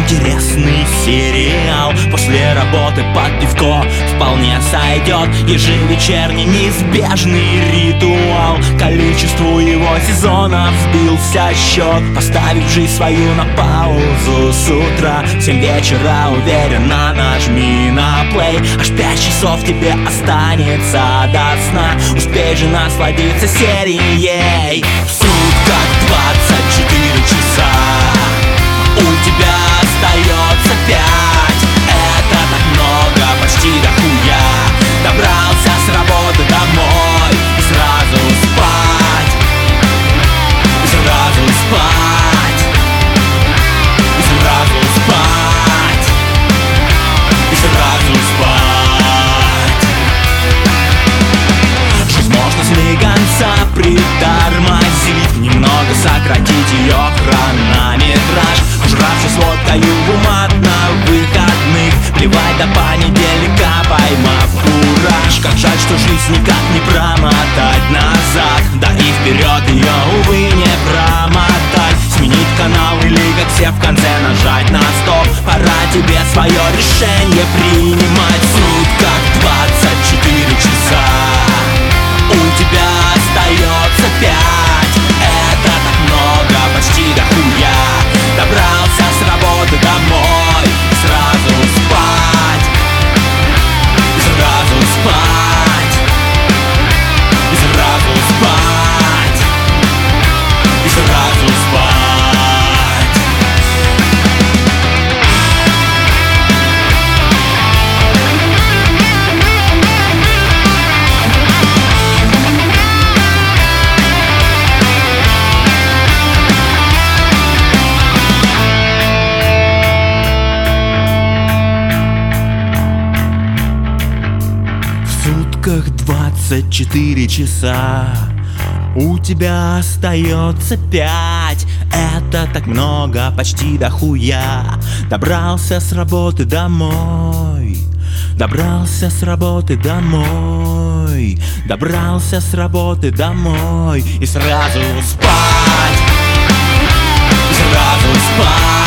интересный сериал. После работы под пивко вполне сойдет ежевечерний неизбежный ритуал. Количеству его сезонов сбился счет, поставив жизнь свою на паузу с утра. В 7 вечера уверенно нажми на плей, аж 5 часов тебе останется до сна. Успей же насладиться серией. В сутках 24 часа, у тебя остается 5. Это так много, почти до хуя. Добрался с работы домой и сразу спать, и сразу спать, и сразу спать, и сразу спать. Жизнь можно слегонца притормозить, немного сократить ее хронометраж. Ужравшись водкою в умат на выходных, плевать до понедельника, поймав кураж. Как жаль, что жизнь никак не промотать назад, да и вперед ее, увы, не промотать. Сменить канал или, как все, в конце нажать на стоп. Пора тебе свое решение принимать. В сутках 24 часа, у тебя остается 5. Это так много, почти до хуя. Добрался с работы домой и сразу спать, и сразу спать, и сразу спать, и сразу спать. В сутках 24 часа, у тебя остается 5. Это так много, почти до хуя. Добрался с работы домой, добрался с работы домой, добрался с работы домой и сразу спать, и сразу спать.